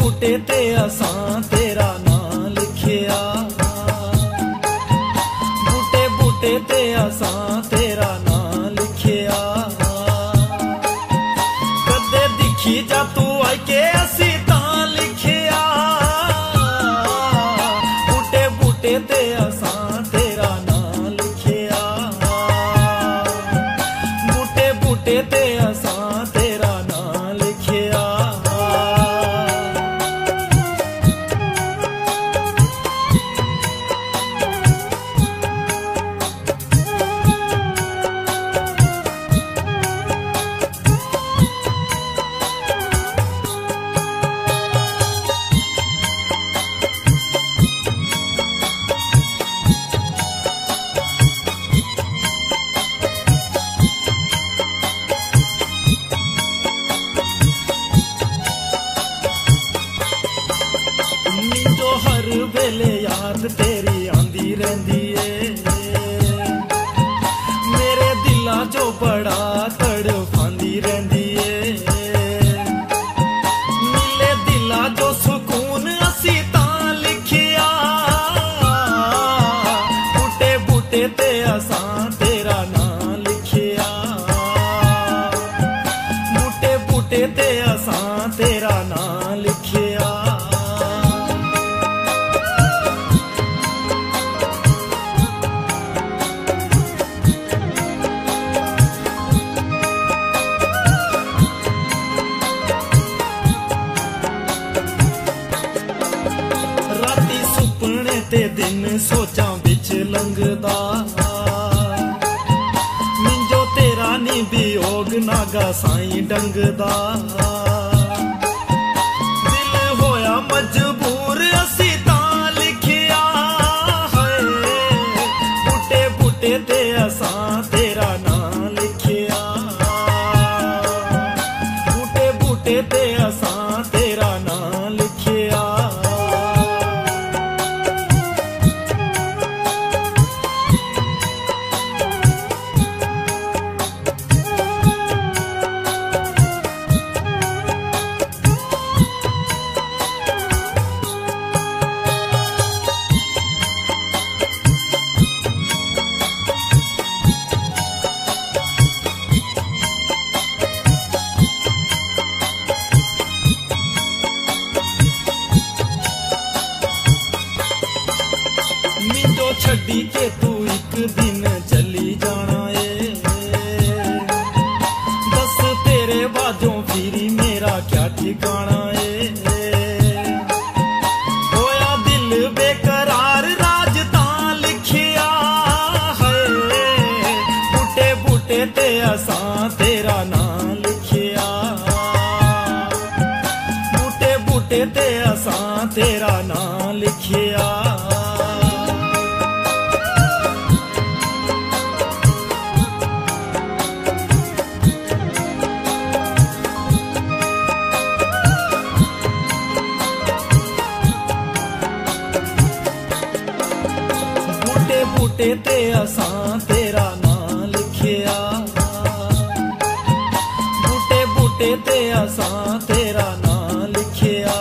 बूटे ते असां तेरा नां लिखिया, बूटे बूटे ते असां तेरा नां लिखिया। कदे दिखी जा तू आई के असी तां लिखिया, बूटे बूटे ते असां तेरा नां लिखिया, बूटे बूटे ते असां तेरा नां लिखिया। हर वेले याद तेरी आंदी रहंदी ए, मेरे दिला जो बड़ा तड़फांदी रहंदी ए। मिले दिला जो सुकून असी तां लिखिया, बूटे बूटे ते असां तेरा नां लिखिया, बूटे बूटे ते असां तेरा नां लिखिया। ते दिन सोचां बिच लंघदा, मिंजो तेरा नी वियोग नागा साईं डंगदा। दिल होया मजबूर असी तां लिखिया, बूटे बूटे ते असां तेरा नां लिखिया, बूटे बूटे ते असां तेरा नां लिखिया। छड्डी के तू एक दिन चली जाना ए, दस तेरे बाजों फिरी मेरा क्या ठिकाना ए। होया दिल बेकरार राज तां लिखिया, बूटे बूटे ते असां तेरा नां लिखिया, बूटे बूटे ते असां तेरा नां लिखिया। बूटे ते असां तेरा नां लिखिया, बूटे बूटे ते असां तेरा नां लिखिया।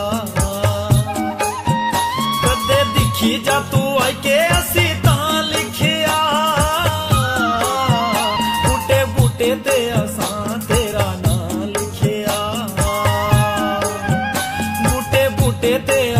कदे दिखी जा तू आई के असी तां लिखिया, बूटे बूटे ते असां तेरा नां लिखिया, बूटे बूटे ते